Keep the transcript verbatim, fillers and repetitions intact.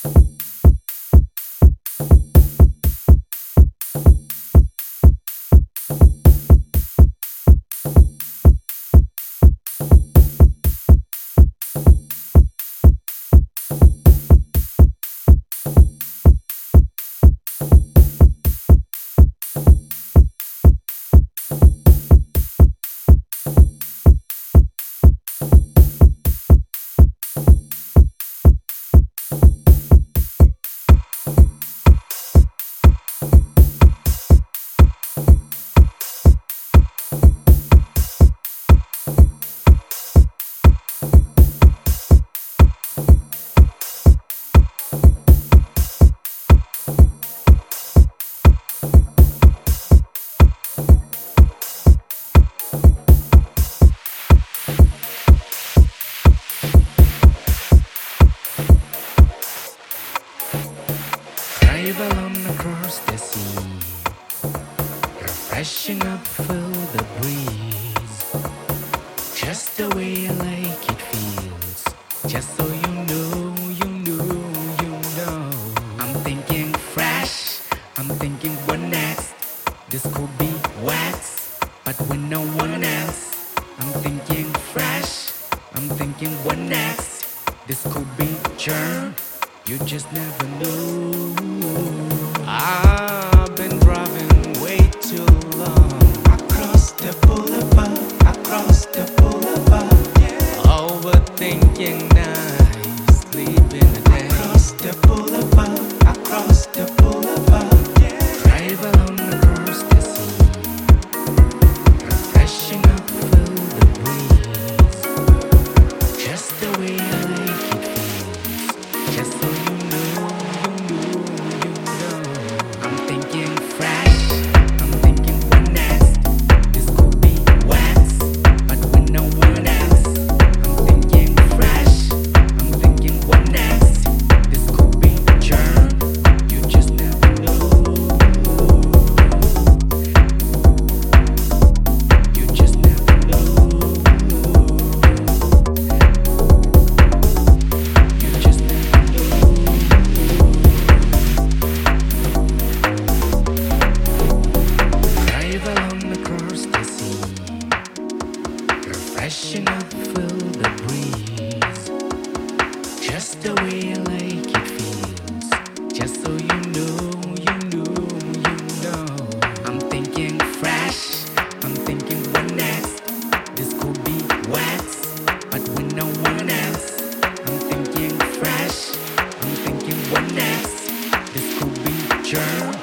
Drive along across the sea, refreshing up, feel the breeze. Just the way I like it feels. Just so you know, you know, you know. I'm thinking fresh, I'm thinking what next? This could be wax, but with no one else. I'm thinking fresh, I'm thinking what next? This could be germ. You just never know. I've been driving way too long Across the boulevard, across the boulevard, yeah. Overthinking nights, sleeping the day. Across the boulevard, across the boulevard, yeah. Drive along across the sea, refreshing up, feel the breeze. Just the way I like it feels. Just so you know, you know, you know. I'm thinking fresh, I'm thinking what next? This could be wax, but with no one else. I'm thinking fresh, I'm thinking what next? This could be germ. You just never know. You just never know. You just never know. Drive along across the sea, refreshing up, feel the breeze. Just the way I like it feels. Just so you know, you know, you know. I'm thinking fresh, I'm thinking what next? This could be wax, but with no one else. I'm thinking fresh, I'm thinking what next? This could be germ.